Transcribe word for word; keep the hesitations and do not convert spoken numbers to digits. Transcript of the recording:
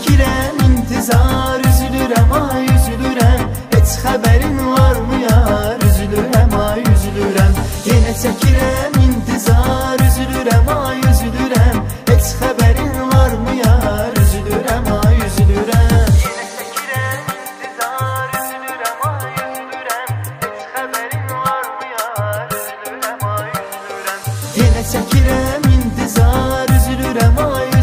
çəkirəm intizar, üzülürəm ay üzülürəm, heç xəbərin varmı yar, üzülürəm ay üzülürəm. Yenə çəkirəm intizar, üzülürəm ay üzülürəm, heç xəbərin varmı yar, üzülürəm ay üzülürəm. Yenə çəkirəm intizar, üzülürəm ay üzülürəm, heç xəbərin varmı yar, üzülürəm ay üzülürəm. Yenə çəkirəm intizar, üzülürəm ay üzülürəm.